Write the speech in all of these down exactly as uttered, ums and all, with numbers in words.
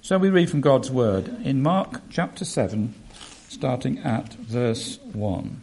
So we read from God's word in Mark chapter seven, starting at verse one.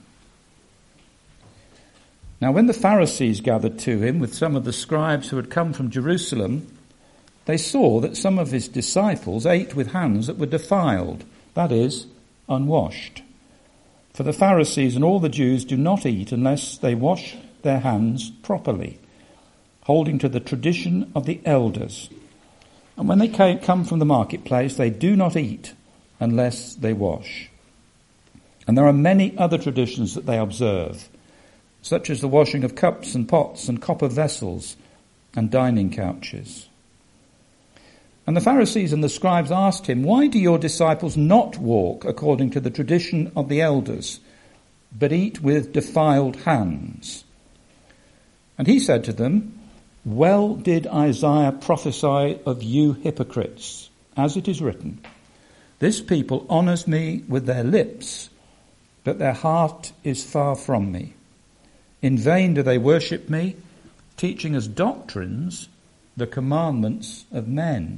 Now when the Pharisees gathered to him with some of the scribes who had come from Jerusalem, they saw that some of his disciples ate with hands that were defiled, that is, unwashed. For the Pharisees and all the Jews do not eat unless they wash their hands properly, holding to the tradition of the elders. And when they come from the marketplace, they do not eat unless they wash. And there are many other traditions that they observe, such as the washing of cups and pots and copper vessels and dining couches. And the Pharisees and the scribes asked him, "Why do your disciples not walk according to the tradition of the elders, but eat with defiled hands?" And he said to them, "Well did Isaiah prophesy of you hypocrites, as it is written, 'This people honours me with their lips, but their heart is far from me. In vain do they worship me, teaching as doctrines the commandments of men.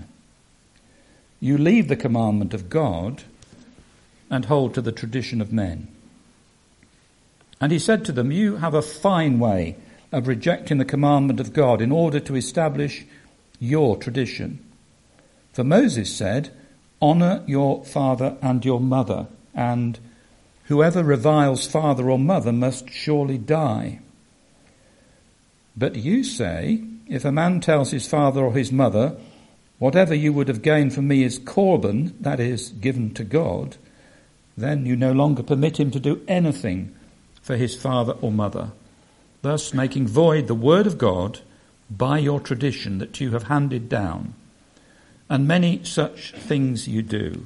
You leave the commandment of God and hold to the tradition of men.' And he said to them, 'You have a fine way of rejecting the commandment of God in order to establish your tradition. For Moses said, "Honour your father and your mother," and "Whoever reviles father or mother must surely die." But you say, if a man tells his father or his mother, "Whatever you would have gained from me is korban," that is, given to God, then you no longer permit him to do anything for his father or mother, thus making void the word of God by your tradition that you have handed down. And many such things you do."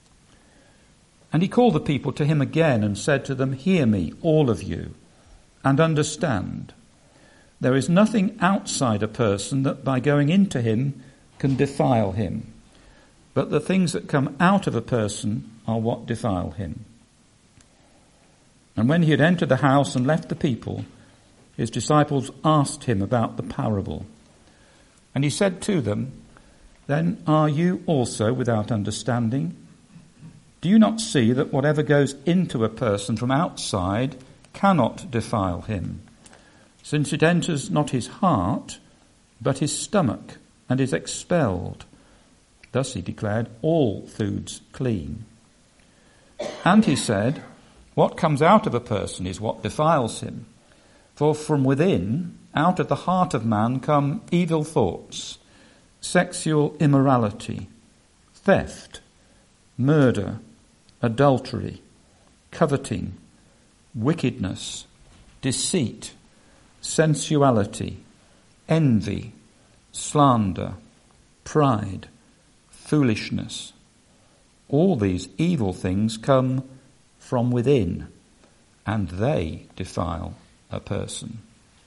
And he called the people to him again and said to them, "Hear me, all of you, and understand. There is nothing outside a person that by going into him can defile him, but the things that come out of a person are what defile him." And when he had entered the house and left the people, his disciples asked him about the parable. And he said to them, "Then are you also without understanding? Do you not see that whatever goes into a person from outside cannot defile him, since it enters not his heart, but his stomach, and is expelled?" Thus he declared all foods clean. And he said, "What comes out of a person is what defiles him. For from within, out of the heart of man, come evil thoughts, sexual immorality, theft, murder, adultery, coveting, wickedness, deceit, sensuality, envy, slander, pride, foolishness. All these evil things come from within, and they defile a person."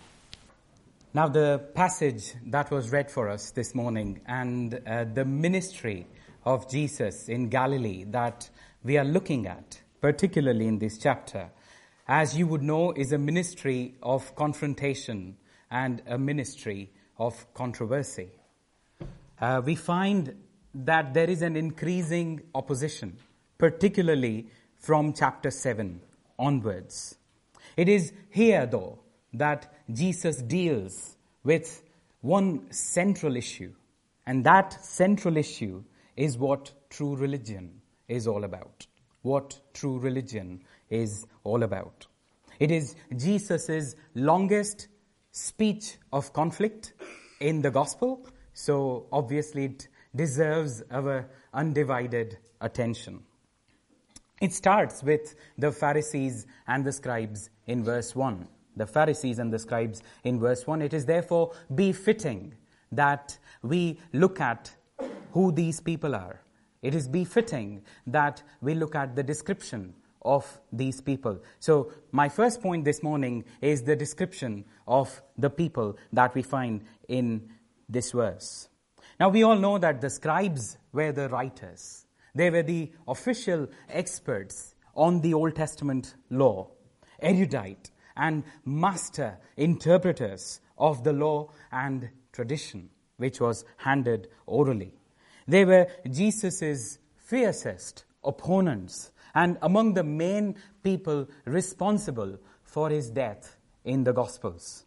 Now the passage that was read for us this morning and uh, the ministry of Jesus in Galilee that we are looking at, particularly in this chapter, as you would know, is a ministry of confrontation and a ministry of controversy. Uh, we find that there is an increasing opposition, particularly from chapter seven onwards. It is here, though, that Jesus deals with one central issue, and that central issue is what true religion is all about. What true religion is all about. It is Jesus' longest speech of conflict in the gospel, so obviously it deserves our undivided attention. It starts with the Pharisees and the scribes in verse one. The Pharisees and the scribes in verse one. It is therefore befitting that we look at who these people are. It is befitting that we look at the description of these people. So my first point this morning is the description of the people that we find in this verse. Now we all know that the scribes were the writers. They were the official experts on the Old Testament law, erudite and master interpreters of the law and tradition, which was handed orally. They were Jesus' fiercest opponents and among the main people responsible for his death in the Gospels.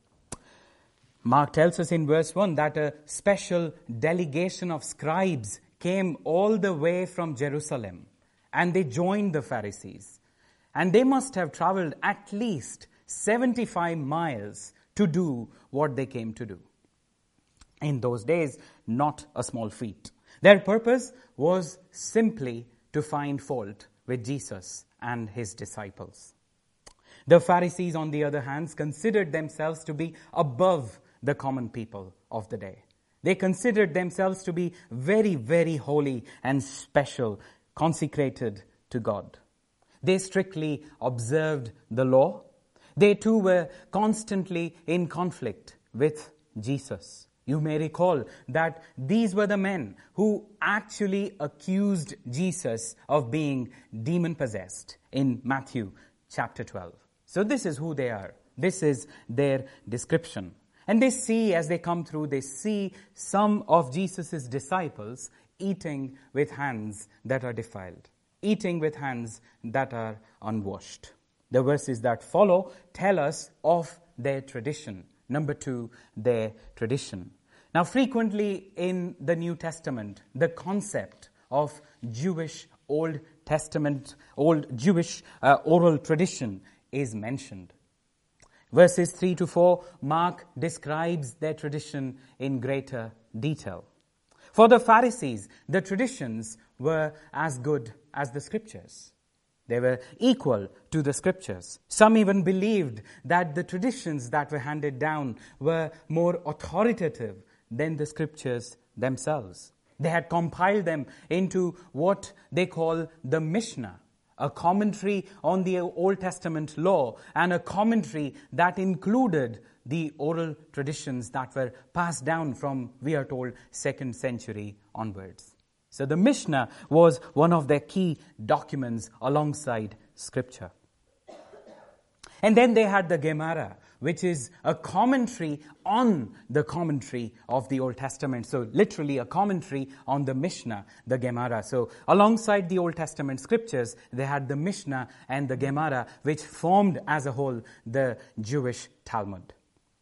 Mark tells us in verse one that a special delegation of scribes came all the way from Jerusalem, and they joined the Pharisees. And they must have traveled at least seventy-five miles to do what they came to do. In those days, not a small feat. Their purpose was simply to find fault with Jesus and his disciples. The Pharisees, on the other hand, considered themselves to be above the common people of the day. They considered themselves to be very, very holy and special, consecrated to God. They strictly observed the law. They too were constantly in conflict with Jesus. You may recall that these were the men who actually accused Jesus of being demon-possessed in Matthew chapter twelve. So this is who they are. This is their description. And they see, as they come through, they see some of Jesus' disciples eating with hands that are defiled, eating with hands that are unwashed. The verses that follow tell us of their tradition. Number two, their tradition. Now, frequently in the New Testament, the concept of Jewish Old Testament, Old Jewish uh, oral tradition is mentioned. Verses three to four, Mark describes their tradition in greater detail. For the Pharisees, the traditions were as good as the Scriptures. They were equal to the Scriptures. Some even believed that the traditions that were handed down were more authoritative than the Scriptures themselves. They had compiled them into what they call the Mishnah, a commentary on the Old Testament law and a commentary that included the oral traditions that were passed down from, we are told, second century onwards. So the Mishnah was one of their key documents alongside Scripture. And then they had the Gemara, which is a commentary on the commentary of the Old Testament. So literally a commentary on the Mishnah, the Gemara. So alongside the Old Testament scriptures, they had the Mishnah and the Gemara, which formed as a whole the Jewish Talmud.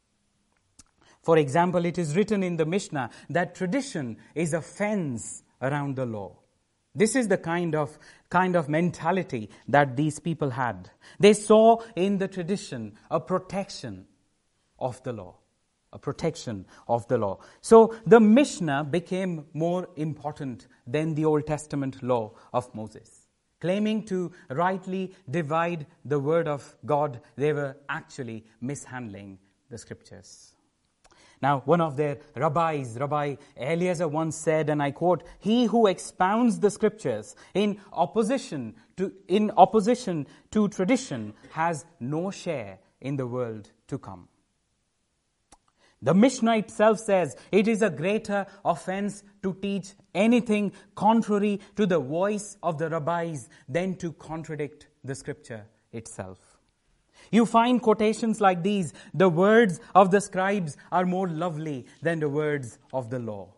For example, it is written in the Mishnah that tradition is a fence around the law. This is the kind of kind of mentality that these people had. They saw in the tradition a protection of the law. A protection of the law. So the Mishnah became more important than the Old Testament law of Moses. Claiming to rightly divide the word of God, they were actually mishandling the Scriptures. Now, one of their rabbis, Rabbi Eliezer, once said, and I quote, "He who expounds the Scriptures in opposition to in opposition to tradition has no share in the world to come." The Mishnah itself says it is a greater offense to teach anything contrary to the voice of the rabbis than to contradict the Scripture itself. You find quotations like these: "The words of the scribes are more lovely than the words of the law."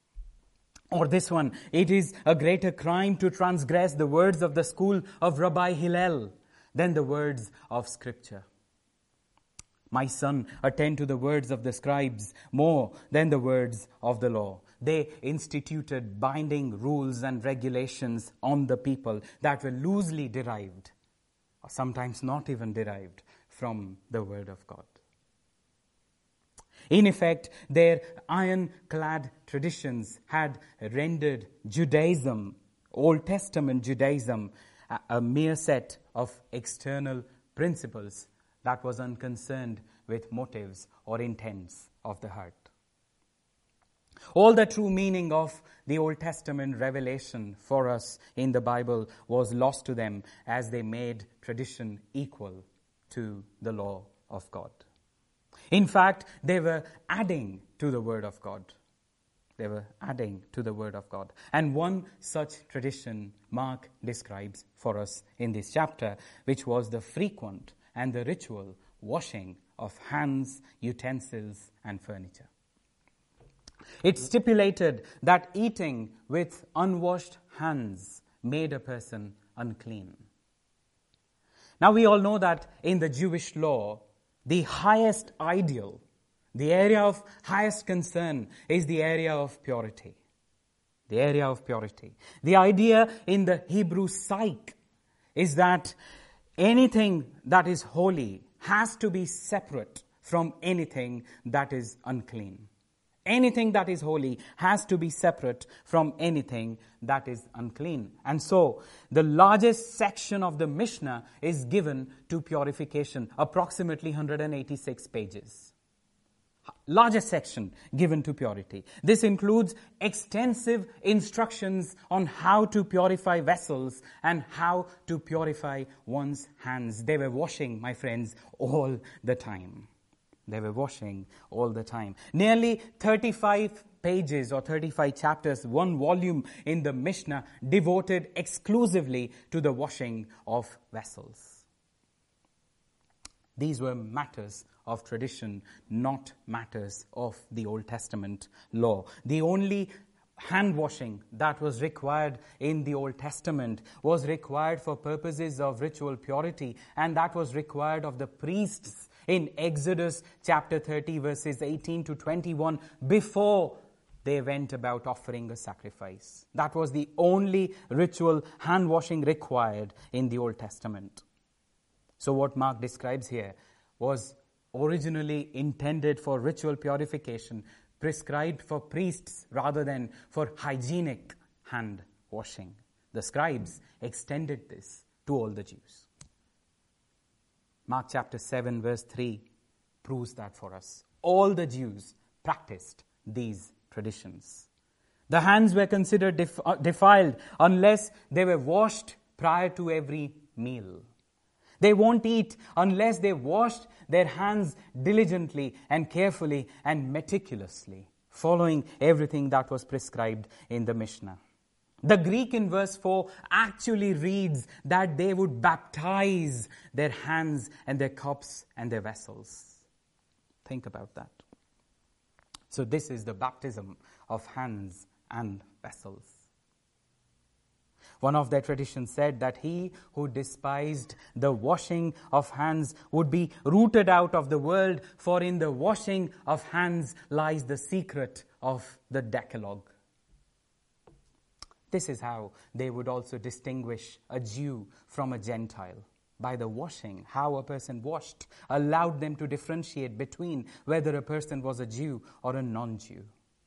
Or this one: "It is a greater crime to transgress the words of the school of Rabbi Hillel than the words of Scripture." "My son, attend to the words of the scribes more than the words of the law." They instituted binding rules and regulations on the people that were loosely derived, or sometimes not even derived, from the Word of God. In effect, their iron-clad traditions had rendered Judaism, Old Testament Judaism, a, a mere set of external principles that was unconcerned with motives or intents of the heart. All the true meaning of the Old Testament revelation for us in the Bible was lost to them as they made tradition equal to the law of God. In fact, they were adding to the Word of God. They were adding to the Word of God. And one such tradition Mark describes for us in this chapter, which was the frequent and the ritual washing of hands, utensils, and furniture. It stipulated that eating with unwashed hands made a person unclean. Now we all know that in the Jewish law, the highest ideal, the area of highest concern is the area of purity. The area of purity. The idea in the Hebrew psyche is that anything that is holy has to be separate from anything that is unclean. Anything that is holy has to be separate from anything that is unclean. And so, the largest section of the Mishnah is given to purification, approximately one hundred eighty-six pages. Largest section given to purity. This includes extensive instructions on how to purify vessels and how to purify one's hands. They were washing, my friends, all the time. They were washing all the time. Nearly thirty-five pages or thirty-five chapters, one volume in the Mishnah devoted exclusively to the washing of vessels. These were matters of tradition, not matters of the Old Testament law. The only hand washing that was required in the Old Testament was required for purposes of ritual purity, and that was required of the priests in Exodus chapter thirty, verses eighteen to twenty-one, before they went about offering a sacrifice. That was the only ritual hand washing required in the Old Testament. So what Mark describes here was originally intended for ritual purification, prescribed for priests rather than for hygienic hand washing. The scribes extended this to all the Jews. Mark chapter seven verse three proves that for us. All the Jews practiced these traditions. The hands were considered def- uh, defiled unless they were washed prior to every meal. They won't eat unless they washed their hands diligently and carefully and meticulously, following everything that was prescribed in the Mishnah. The Greek in verse four actually reads that they would baptize their hands and their cups and their vessels. Think about that. So this is the baptism of hands and vessels. One of their traditions said that he who despised the washing of hands would be rooted out of the world, for in the washing of hands lies the secret of the Decalogue. This is how they would also distinguish a Jew from a Gentile. By the washing, how a person washed allowed them to differentiate between whether a person was a Jew or a non-Jew.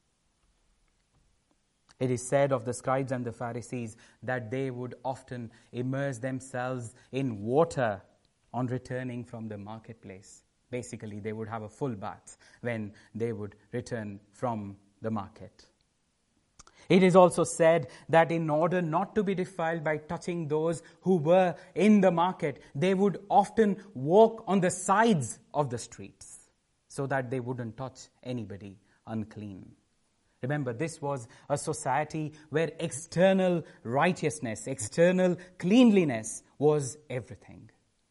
It is said of the scribes and the Pharisees that they would often immerse themselves in water on returning from the marketplace. Basically, they would have a full bath when they would return from the market. It is also said that in order not to be defiled by touching those who were in the market, they would often walk on the sides of the streets so that they wouldn't touch anybody unclean. Remember, this was a society where external righteousness, external cleanliness was everything.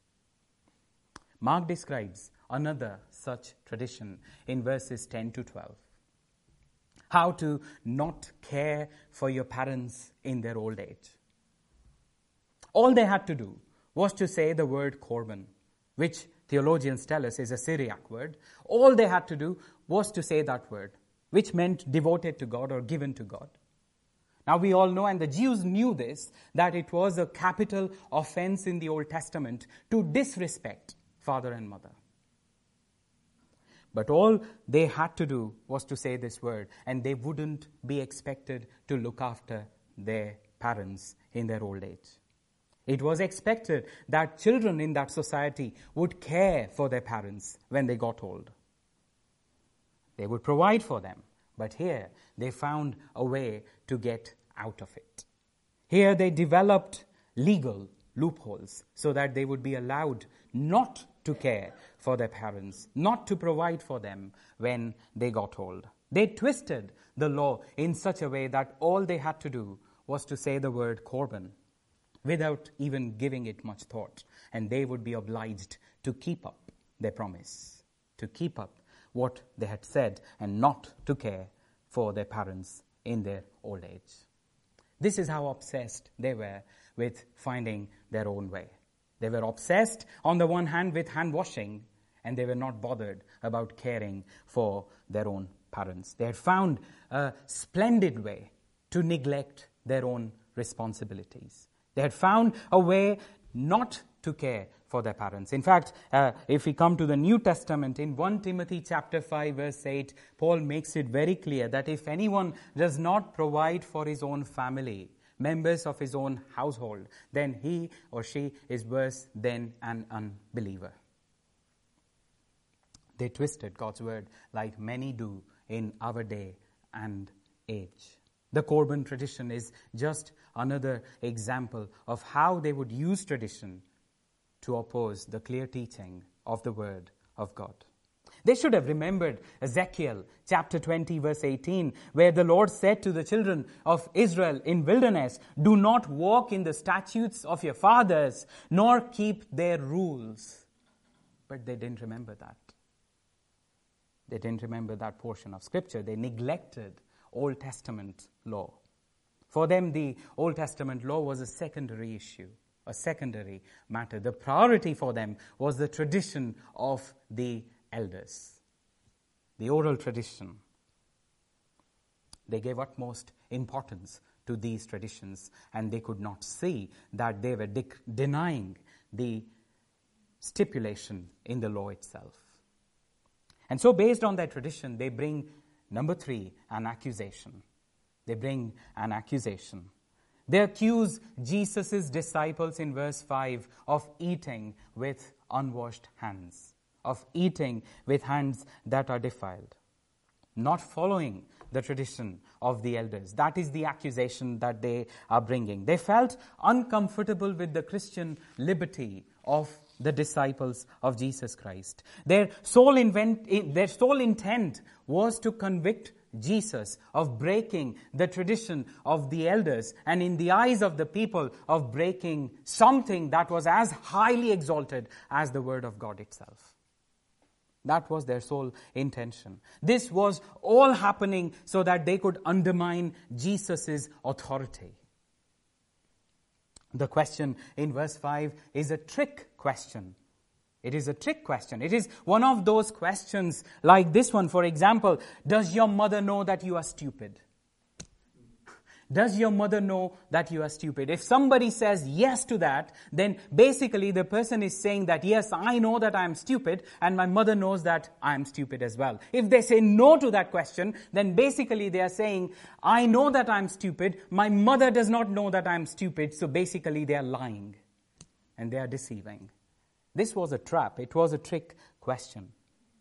Mark describes another such tradition in verses ten to twelve. How to not care for your parents in their old age. All they had to do was to say the word korban, which theologians tell us is a Syriac word. All they had to do was to say that word, which meant devoted to God or given to God. Now we all know, and the Jews knew this, that it was a capital offense in the Old Testament to disrespect father and mother. But all they had to do was to say this word, and they wouldn't be expected to look after their parents in their old age. It was expected that children in that society would care for their parents when they got old. They would provide for them. But here, they found a way to get out of it. Here, they developed legal loopholes so that they would be allowed not to care for their parents, not to provide for them when they got old. They twisted the law in such a way that all they had to do was to say the word korban without even giving it much thought. And they would be obliged to keep up their promise, to keep up what they had said and not to care for their parents in their old age. This is how obsessed they were with finding their own way. They were obsessed, on the one hand, with hand washing, and they were not bothered about caring for their own parents. They had found a splendid way to neglect their own responsibilities. They had found a way not to care for their parents. In fact, uh, if we come to the New Testament, in First Timothy chapter five, verse eight, Paul makes it very clear that if anyone does not provide for his own family, members of his own household, then he or she is worse than an unbeliever. They twisted God's word like many do in our day and age. The Corban tradition is just another example of how they would use tradition to oppose the clear teaching of the Word of God. They should have remembered Ezekiel chapter twenty, verse eighteen, where the Lord said to the children of Israel in wilderness, "Do not walk in the statutes of your fathers, nor keep their rules." But they didn't remember that. They didn't remember that portion of Scripture. They neglected Old Testament law. For them, the Old Testament law was a secondary issue, a secondary matter. The priority for them was the tradition of the elders, the oral tradition. They gave utmost importance to these traditions, and they could not see that they were de- denying the stipulation in the law itself. And so based on their tradition, they bring, number three, an accusation. They bring an accusation. They accuse Jesus' disciples in verse five of eating with unwashed hands, of eating with hands that are defiled, not following the tradition of the elders. That is the accusation that they are bringing. They felt uncomfortable with the Christian liberty of the disciples of Jesus Christ. Their sole, invent, their sole intent was to convict Jesus of breaking the tradition of the elders, and in the eyes of the people, of breaking something that was as highly exalted as the Word of God itself. That was their sole intention. This was all happening so that they could undermine Jesus' authority. The question in verse five is a trick question. It is a trick question. It is one of those questions like this one. For example, does your mother know that you are stupid? Does your mother know that you are stupid? If somebody says yes to that, then basically the person is saying that, yes, I know that I am stupid, and my mother knows that I am stupid as well. If they say no to that question, then basically they are saying, I know that I am stupid, my mother does not know that I am stupid, so basically they are lying and they are deceiving. This was a trap. It was a trick question.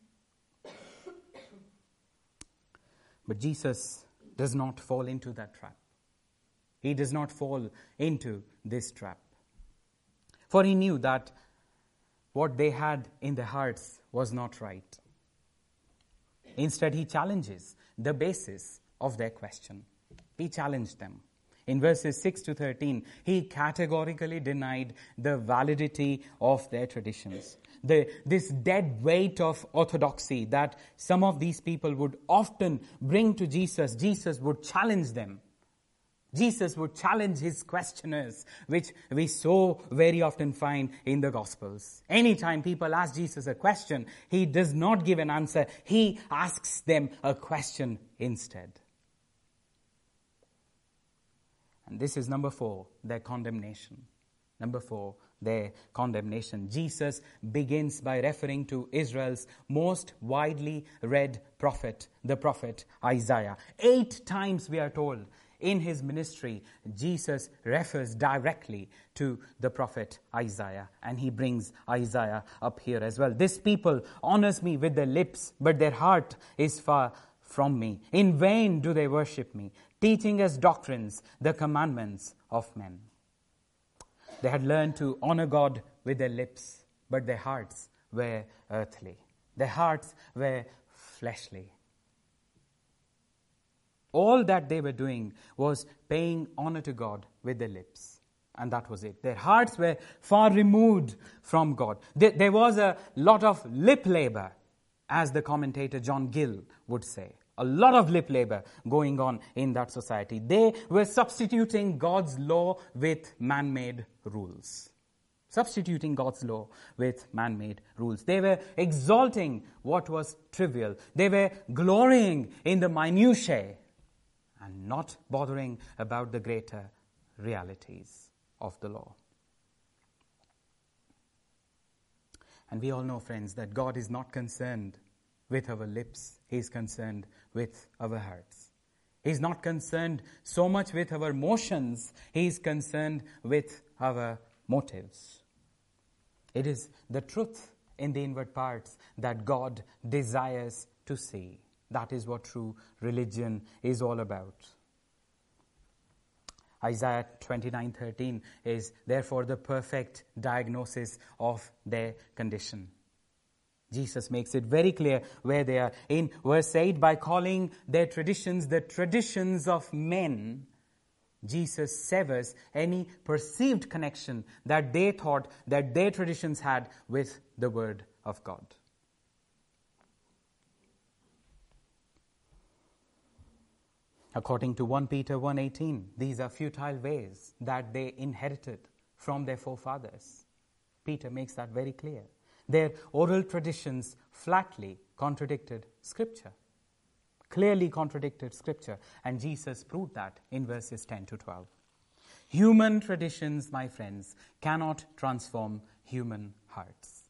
But Jesus does not fall into that trap. He does not fall into this trap. For he knew that what they had in their hearts was not right. Instead, he challenges the basis of their question. He challenged them. In verses six to thirteen, he categorically denied the validity of their traditions. The, this dead weight of orthodoxy that some of these people would often bring to Jesus, Jesus would challenge them. Jesus would challenge his questioners, which we so very often find in the Gospels. Anytime people ask Jesus a question, he does not give an answer. He asks them a question instead. And this is number four, their condemnation. Number four, their condemnation. Jesus begins by referring to Israel's most widely read prophet, the prophet Isaiah. Eight times we are told in his ministry, Jesus refers directly to the prophet Isaiah, and he brings Isaiah up here as well. This people honors me with their lips, but their heart is far from me. In vain do they worship me, teaching as doctrines the commandments of men. They had learned to honor God with their lips, but their hearts were earthly. Their hearts were fleshly. All that they were doing was paying honor to God with their lips. And that was it. Their hearts were far removed from God. There, there was a lot of lip labor, as the commentator John Gill would say. A lot of lip labor going on in that society. They were substituting God's law with man-made rules. Substituting God's law with man-made rules. They were exalting what was trivial. They were glorying in the minutiae and not bothering about the greater realities of the law. And we all know, friends, that God is not concerned with our lips. He is concerned with our hearts. He is not concerned so much with our motions. He is concerned with our motives. It is the truth in the inward parts that God desires to see. That is what true religion is all about. Isaiah twenty-nine thirteen is therefore the perfect diagnosis of their condition. Jesus makes it very clear where they are. In verse eight, by calling their traditions the traditions of men, Jesus severs any perceived connection that they thought that their traditions had with the Word of God. According to First Peter one eighteen, these are futile ways that they inherited from their forefathers. Peter makes that very clear. Their oral traditions flatly contradicted Scripture. Clearly contradicted Scripture. And Jesus proved that in verses ten to twelve. Human traditions, my friends, cannot transform human hearts.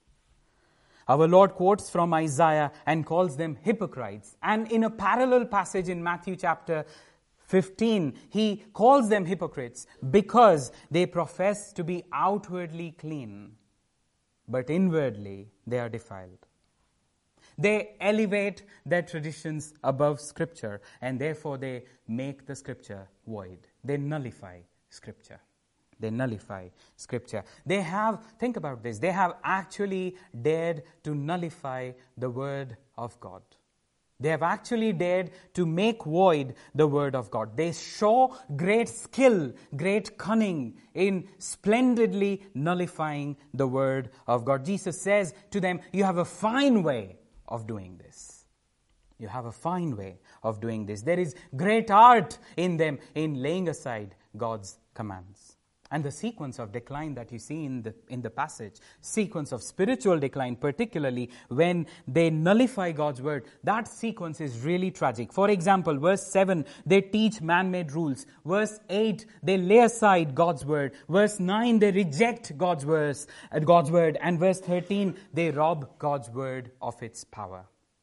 Our Lord quotes from Isaiah and calls them hypocrites. And in a parallel passage in Matthew chapter fifteen, he calls them hypocrites because they profess to be outwardly clean, but inwardly they are defiled. They elevate their traditions above Scripture, and therefore they make the Scripture void. They nullify Scripture. They nullify Scripture. They have, think about this, they have actually dared to nullify the Word of God. They have actually dared to make void the Word of God. They show great skill, great cunning in splendidly nullifying the Word of God. Jesus says to them, you have a fine way of doing this. You have a fine way of doing this. There is great art in them in laying aside God's commands. And the sequence of decline that you see in the in the passage, sequence of spiritual decline, particularly when they nullify God's word, that sequence is really tragic. For example, verse seven, they teach man-made rules. Verse eight, they lay aside God's word. Verse nine, they reject God's verse, uh, God's word. And verse thirteen, they rob God's word of its power.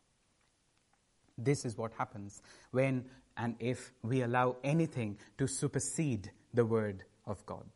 This is what happens when and if we allow anything to supersede the word of God.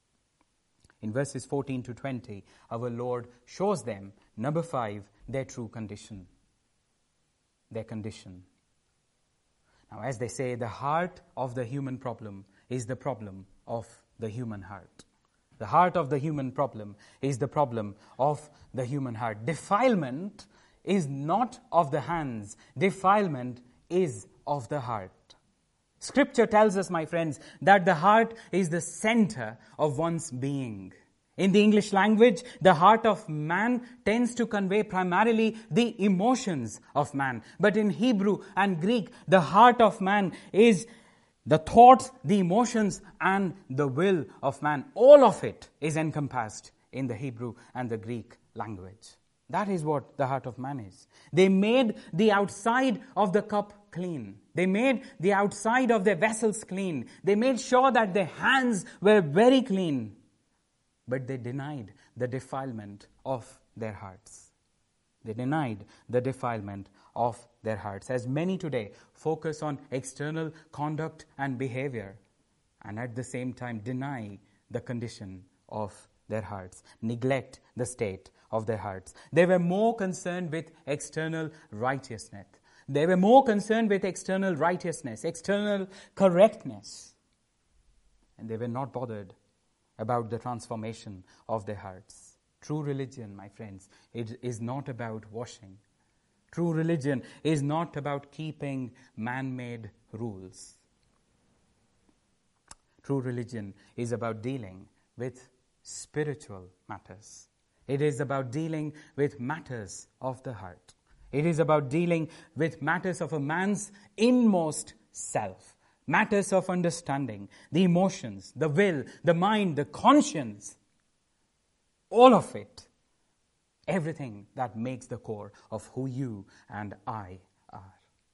In verses fourteen to twenty, our Lord shows them, number five, their true condition. Their condition. Now, as they say, the heart of the human problem is the problem of the human heart. The heart of the human problem is the problem of the human heart. Defilement is not of the hands. Defilement is of the heart. Scripture tells us, my friends, that the heart is the center of one's being. In the English language, the heart of man tends to convey primarily the emotions of man. But in Hebrew and Greek, the heart of man is the thoughts, the emotions, and the will of man. All of it is encompassed in the Hebrew and the Greek language. That is what the heart of man is. They made the outside of the cup clean. They made the outside of their vessels clean. They made sure that their hands were very clean. But they denied the defilement of their hearts. They denied the defilement of their hearts. As many today focus on external conduct and behavior, and at the same time deny the condition of their hearts, neglect the state of their hearts. They were more concerned with external righteousness. They were more concerned with external righteousness, external correctness. And they were not bothered about the transformation of their hearts. True religion, my friends, it is not about washing. True religion is not about keeping man-made rules. True religion is about dealing with spiritual matters. It is about dealing with matters of the heart. It is about dealing with matters of a man's inmost self, matters of understanding, the emotions, the will, the mind, the conscience, all of it, everything that makes the core of who you and I are.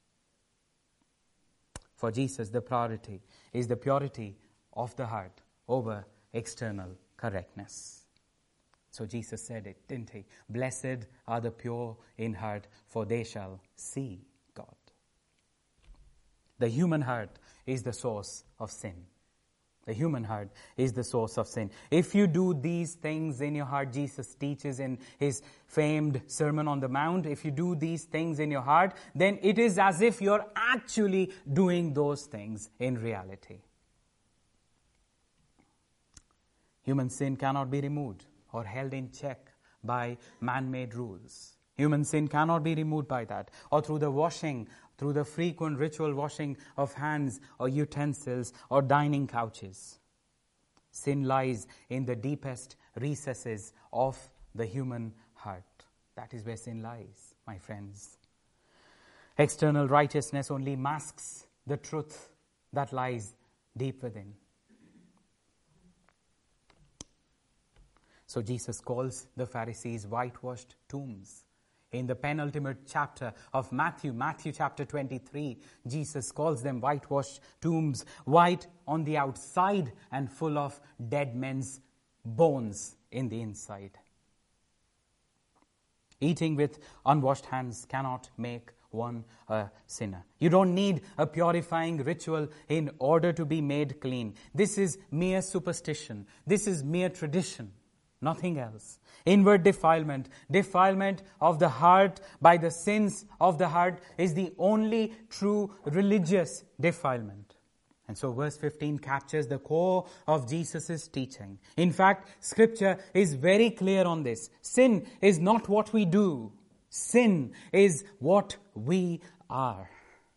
For Jesus, the priority is the purity of the heart over external correctness. So Jesus said it, didn't he? Blessed are the pure in heart, for they shall see God. The human heart is the source of sin. The human heart is the source of sin. If you do these things in your heart, Jesus teaches in his famed Sermon on the Mount, if you do these things in your heart, then it is as if you're actually doing those things in reality. Human sin cannot be removed or held in check by man-made rules. Human sin cannot be removed by that, or through the washing, through the frequent ritual washing of hands or utensils or dining couches. Sin lies in the deepest recesses of the human heart. That is where sin lies, my friends. External righteousness only masks the truth that lies deep within. So Jesus calls the Pharisees whitewashed tombs. In the penultimate chapter of Matthew, Matthew chapter twenty-three, Jesus calls them whitewashed tombs, white on the outside and full of dead men's bones in the inside. Eating with unwashed hands cannot make one a sinner. You don't need a purifying ritual in order to be made clean. This is mere superstition. This is mere tradition. Nothing else. Inward defilement, defilement of the heart by the sins of the heart is the only true religious defilement. And so verse fifteen captures the core of Jesus' teaching. In fact, Scripture is very clear on this. Sin is not what we do. Sin is what we are.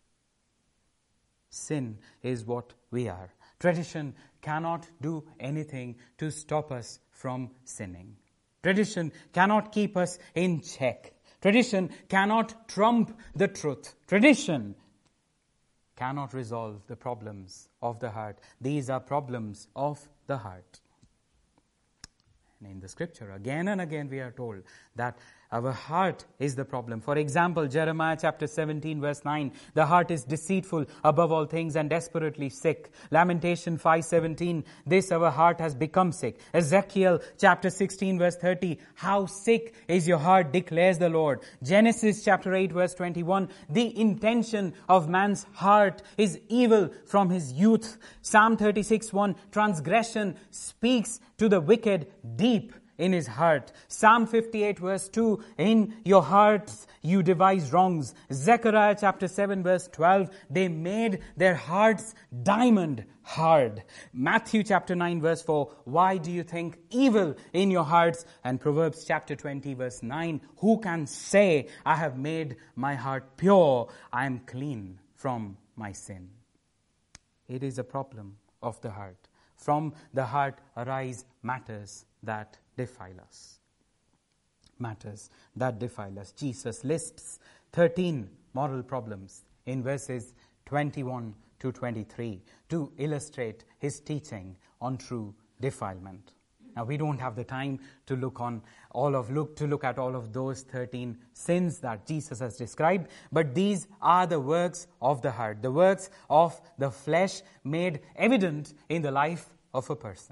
Sin is what we are. Tradition cannot do anything to stop us from sinning. Tradition cannot keep us in check. Tradition cannot trump the truth. Tradition cannot resolve the problems of the heart. These are problems of the heart. And in the Scripture, again and again we are told that our heart is the problem. For example, Jeremiah chapter seventeen verse nine, the heart is deceitful above all things and desperately sick. Lamentation five seventeen, this our heart has become sick. Ezekiel chapter sixteen verse thirty, how sick is your heart, declares the Lord. Genesis chapter eight verse twenty-one, the intention of man's heart is evil from his youth. Psalm thirty-six one, transgression speaks to the wicked deep in his heart. Psalm fifty-eight verse two, in your hearts you devise wrongs. Zechariah chapter seven verse twelve, they made their hearts diamond hard. Matthew chapter nine verse four, why do you think evil in your hearts? And Proverbs chapter twenty verse nine, who can say, I have made my heart pure, I am clean from my sin. It is a problem of the heart. From the heart arise matters that defile us. Matters that defile us. Jesus lists thirteen moral problems in verses twenty-one to twenty-three to illustrate his teaching on true defilement. Now we don't have the time to look on all of look to look at all of those thirteen sins that Jesus has described, but these are the works of the heart, the works of the flesh made evident in the life of a person.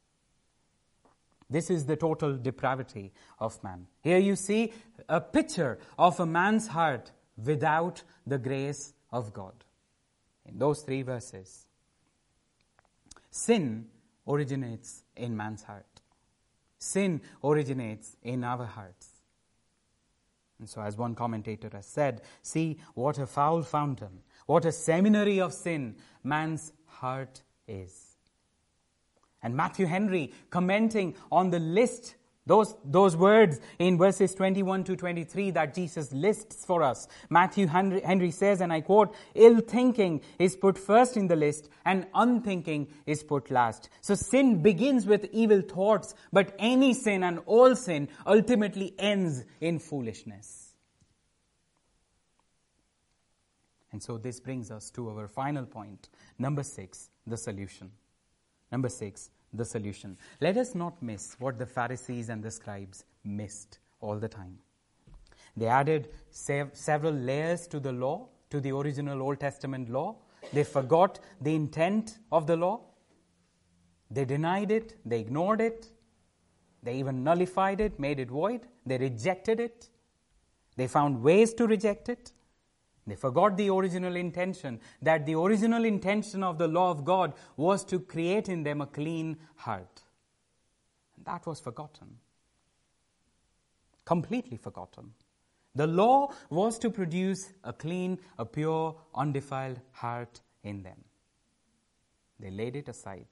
This is the total depravity of man. Here you see a picture of a man's heart without the grace of God. In those three verses, sin originates in man's heart. Sin originates in our hearts. And so as one commentator has said, see what a foul fountain, what a seminary of sin man's heart is. And Matthew Henry, commenting on the list, those, those words in verses twenty-one to twenty-three that Jesus lists for us. Matthew Henry, Henry says, and I quote, ill thinking is put first in the list and unthinking is put last. So sin begins with evil thoughts, but any sin and all sin ultimately ends in foolishness. And so this brings us to our final point. Number six, the solution. Number six, the solution. Let us not miss what the Pharisees and the scribes missed all the time. They added sev- several layers to the law, to the original Old Testament law. They forgot the intent of the law. They denied it. They ignored it. They even nullified it, made it void. They rejected it. They found ways to reject it. They forgot the original intention, that the original intention of the law of God was to create in them a clean heart. And that was forgotten. Completely forgotten. The law was to produce a clean, a pure, undefiled heart in them. They laid it aside.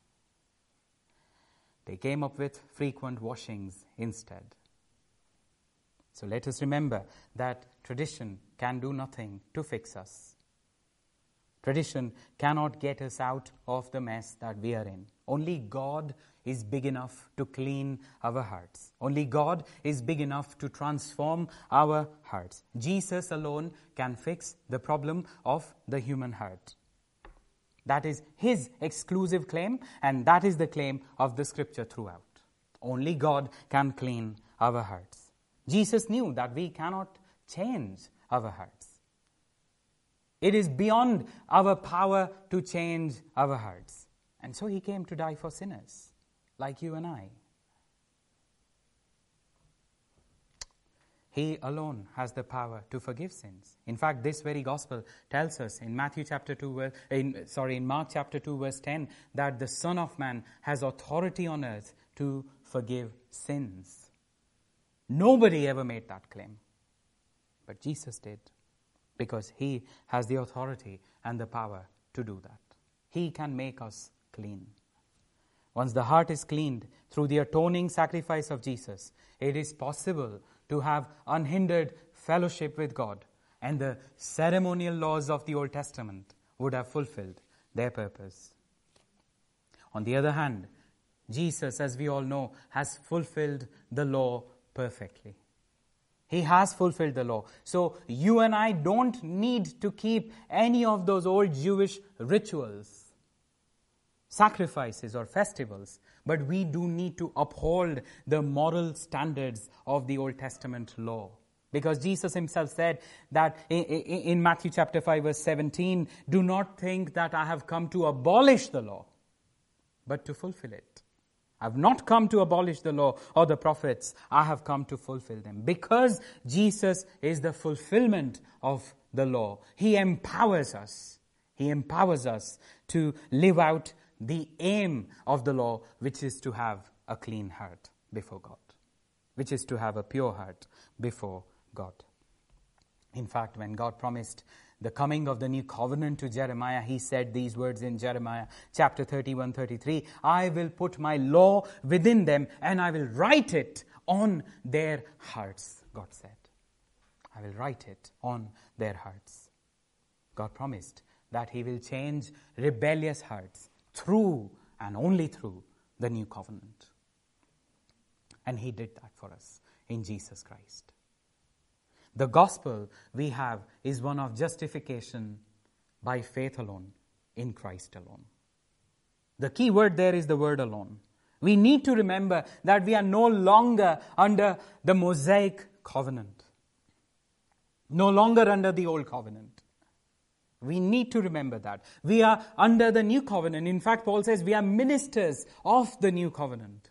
They came up with frequent washings instead. So let us remember that tradition can do nothing to fix us. Tradition cannot get us out of the mess that we are in. Only God is big enough to clean our hearts. Only God is big enough to transform our hearts. Jesus alone can fix the problem of the human heart. That is his exclusive claim, and that is the claim of the Scripture throughout. Only God can clean our hearts. Jesus knew that we cannot change our hearts. It is beyond our power to change our hearts. And so he came to die for sinners, like you and I. He alone has the power to forgive sins. In fact, this very gospel tells us in Matthew chapter two, verse, in, sorry, in Mark chapter two, verse ten, that the Son of Man has authority on earth to forgive sins. Nobody ever made that claim. But Jesus did, because he has the authority and the power to do that. He can make us clean. Once the heart is cleaned through the atoning sacrifice of Jesus, it is possible to have unhindered fellowship with God, and the ceremonial laws of the Old Testament would have fulfilled their purpose. On the other hand, Jesus, as we all know, has fulfilled the law perfectly. He has fulfilled the law. So you and I don't need to keep any of those old Jewish rituals, sacrifices or festivals, but we do need to uphold the moral standards of the Old Testament law. Because Jesus himself said that in, in, in Matthew chapter five verse seventeen, do not think that I have come to abolish the law, but to fulfill it. I have not come to abolish the law or the prophets. I have come to fulfill them. Because Jesus is the fulfillment of the law, he empowers us. He empowers us to live out the aim of the law, which is to have a clean heart before God, which is to have a pure heart before God. In fact, when God promised the coming of the new covenant to Jeremiah, he said these words in Jeremiah chapter thirty-one, thirty-three, I will put my law within them and I will write it on their hearts, God said. I will write it on their hearts. God promised that he will change rebellious hearts through and only through the new covenant. And he did that for us in Jesus Christ. The gospel we have is one of justification by faith alone, in Christ alone. The key word there is the word alone. We need to remember that we are no longer under the Mosaic covenant, no longer under the old covenant. We need to remember that. We are under the new covenant. In fact, Paul says we are ministers of the new covenant.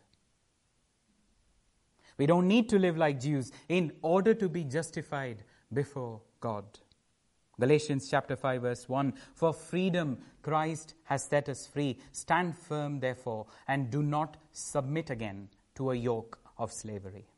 We don't need to live like Jews in order to be justified before God. Galatians chapter five verse one, for freedom Christ has set us free. Stand firm therefore and do not submit again to a yoke of slavery.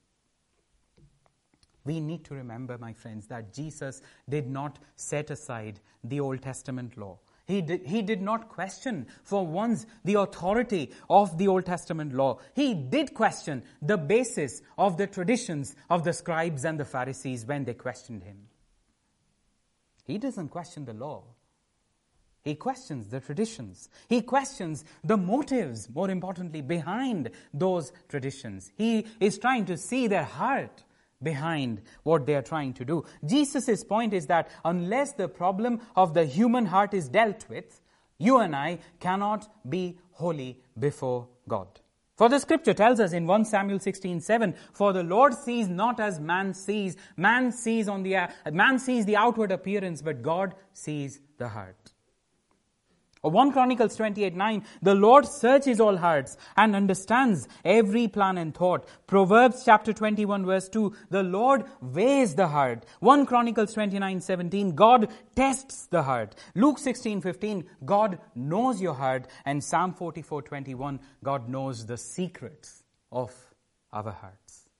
We need to remember, my friends, that Jesus did not set aside the Old Testament law. He did, he did not question for once the authority of the Old Testament law. He did question the basis of the traditions of the scribes and the Pharisees when they questioned him. He doesn't question the law. He questions the traditions. He questions the motives, more importantly, behind those traditions. He is trying to see their heart behind what they are trying to do. Jesus' point is that unless the problem of the human heart is dealt with, you and I cannot be holy before God. For the scripture tells us in First Samuel sixteen seven, for the Lord sees not as man sees. Man sees on the man sees the outward appearance, but God sees the heart. Or First Chronicles twenty-eight nine, the Lord searches all hearts and understands every plan and thought. Proverbs chapter twenty-one verse two, the Lord weighs the heart. First Chronicles twenty-nine seventeen, God tests the heart. Luke sixteen fifteen, God knows your heart. And Psalm forty-four twenty-one, God knows the secrets of our hearts.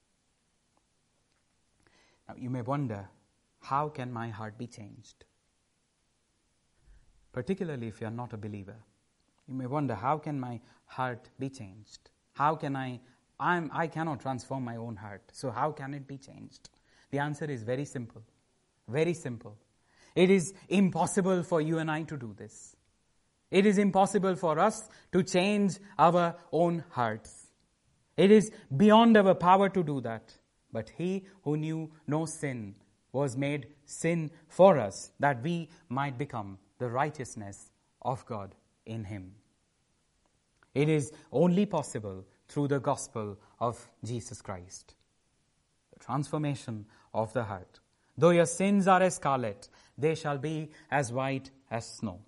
Now you may wonder, how can my heart be changed? Particularly if you are not a believer. You may wonder, how can my heart be changed? How can I, I'm, I cannot transform my own heart. So how can it be changed? The answer is very simple. Very simple. It is impossible for you and I to do this. It is impossible for us to change our own hearts. It is beyond our power to do that. But He who knew no sin was made sin for us, that we might become the righteousness of God in Him. It is only possible through the gospel of Jesus Christ. The transformation of the heart. Though your sins are as scarlet, they shall be as white as snow.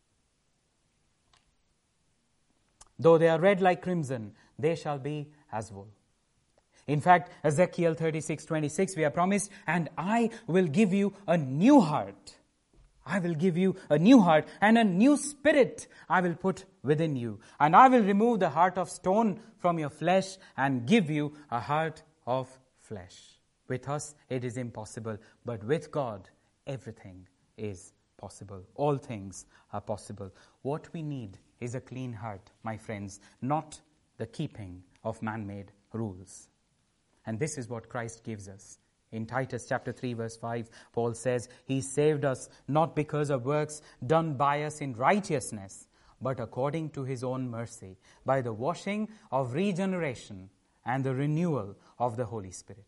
Though they are red like crimson, they shall be as wool. In fact, Ezekiel thirty-six twenty-six, we are promised, and I will give you a new heart. I will give you a new heart, and a new spirit I will put within you. And I will remove the heart of stone from your flesh and give you a heart of flesh. With us, it is impossible. But with God, everything is possible. All things are possible. What we need is a clean heart, my friends, not the keeping of man-made rules. And this is what Christ gives us. In Titus chapter three verse five, Paul says, He saved us not because of works done by us in righteousness, but according to His own mercy, by the washing of regeneration and the renewal of the Holy Spirit.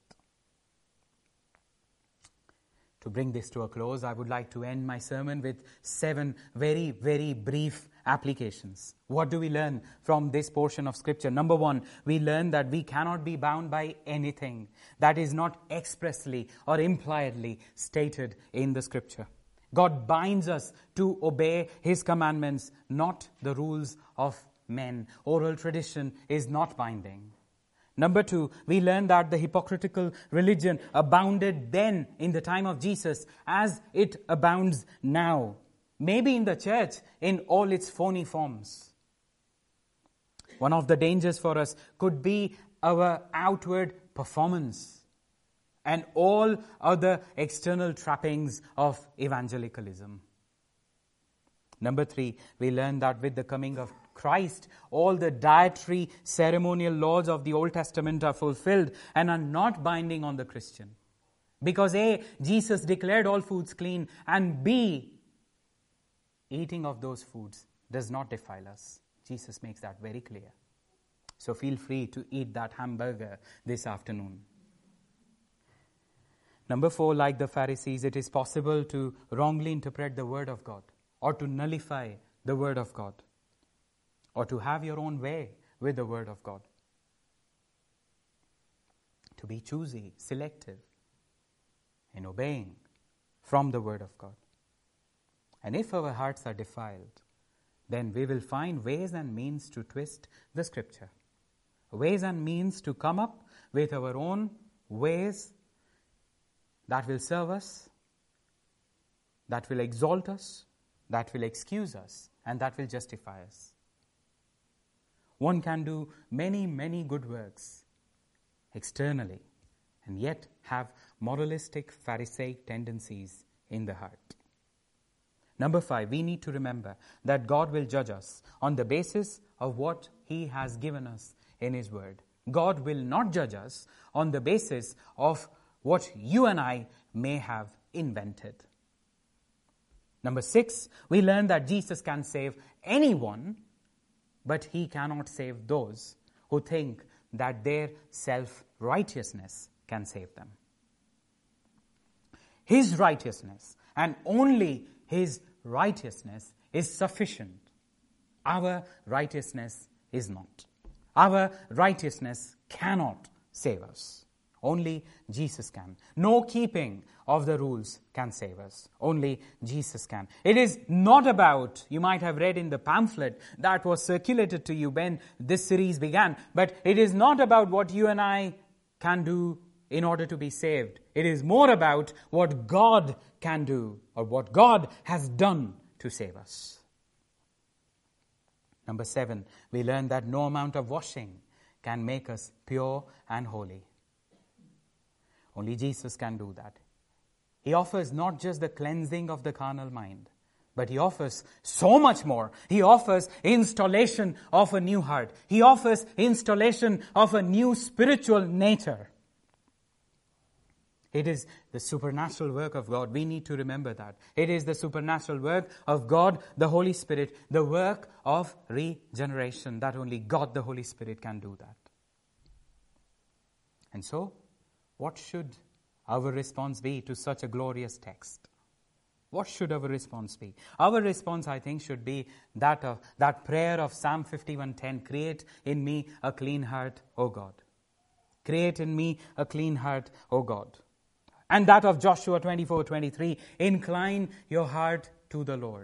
To bring this to a close, I would like to end my sermon with seven very, very brief applications. What do we learn from this portion of Scripture? Number one, we learn that we cannot be bound by anything that is not expressly or impliedly stated in the Scripture. God binds us to obey His commandments, not the rules of men. Oral tradition is not binding. Number two, we learn that the hypocritical religion abounded then in the time of Jesus as it abounds now. Maybe in the church in all its phony forms. One of the dangers for us could be our outward performance and all other external trappings of evangelicalism. Number three, we learn that with the coming of Christ, all the dietary ceremonial laws of the Old Testament are fulfilled and are not binding on the Christian. Because A, Jesus declared all foods clean, and B, eating of those foods does not defile us. Jesus makes that very clear. So feel free to eat that hamburger this afternoon. Number four, like the Pharisees, it is possible to wrongly interpret the Word of God, or to nullify the Word of God, or to have your own way with the Word of God. To be choosy, selective in obeying from the Word of God. And if our hearts are defiled, then we will find ways and means to twist the Scripture. Ways and means to come up with our own ways that will serve us, that will exalt us, that will excuse us, and that will justify us. One can do many, many good works externally and yet have moralistic, Pharisaic tendencies in the heart. Number five, we need to remember that God will judge us on the basis of what He has given us in His Word. God will not judge us on the basis of what you and I may have invented. Number six, we learn that Jesus can save anyone, but He cannot save those who think that their self-righteousness can save them. His righteousness and only His righteousness is sufficient. Our righteousness is not. Our righteousness cannot save us. Only Jesus can. No keeping of the rules can save us. Only Jesus can. It is not about, you might have read in the pamphlet that was circulated to you when this series began, but it is not about what you and I can do in order to be saved. It is more about what God can do or what God has done to save us. Number seven, we learn that no amount of washing can make us pure and holy. Only Jesus can do that. He offers not just the cleansing of the carnal mind, but He offers so much more. He offers installation of a new heart. He offers installation of a new spiritual nature. It is the supernatural work of God. We need to remember that. It is the supernatural work of God, the Holy Spirit, the work of regeneration, that only God, the Holy Spirit, can do that. And so, what should our response be to such a glorious text? What should our response be? Our response, I think, should be that of that prayer of Psalm fifty-one ten, create in me a clean heart, O God. Create in me a clean heart, O God. And that of Joshua twenty-four twenty-three, incline your heart to the Lord.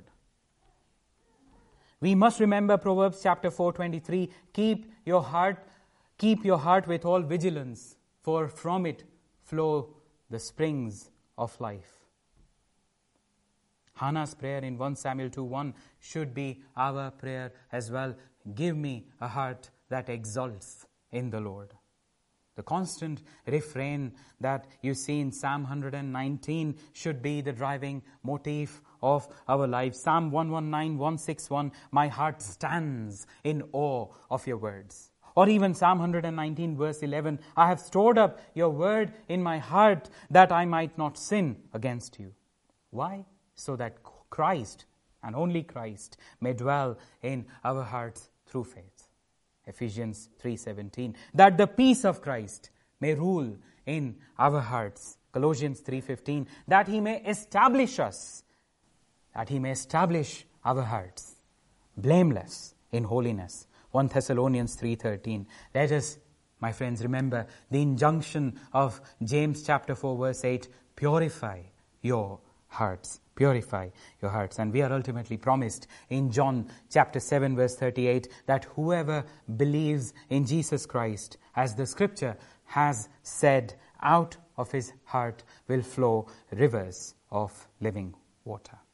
We must remember Proverbs chapter four twenty-three, keep your heart, keep your heart with all vigilance, for from it flow the springs of life. Hannah's prayer in First Samuel two one should be our prayer as well. Give me a heart that exalts in the Lord. The constant refrain that you see in Psalm one nineteen should be the driving motif of our lives. Psalm one nineteen, one sixty-one, my heart stands in awe of your words. Or even Psalm one nineteen verse eleven, I have stored up your word in my heart that I might not sin against you. Why? So that Christ, and only Christ, may dwell in our hearts through faith. Ephesians three seventeen, that the peace of Christ may rule in our hearts. Colossians three fifteen, that He may establish us, that He may establish our hearts, blameless in holiness. First Thessalonians three thirteen. Let us, my friends, remember the injunction of James chapter four verse eight, purify your hearts. Purify your hearts. And we are ultimately promised in John chapter seven verse thirty-eight that whoever believes in Jesus Christ, as the scripture has said, out of his heart will flow rivers of living water.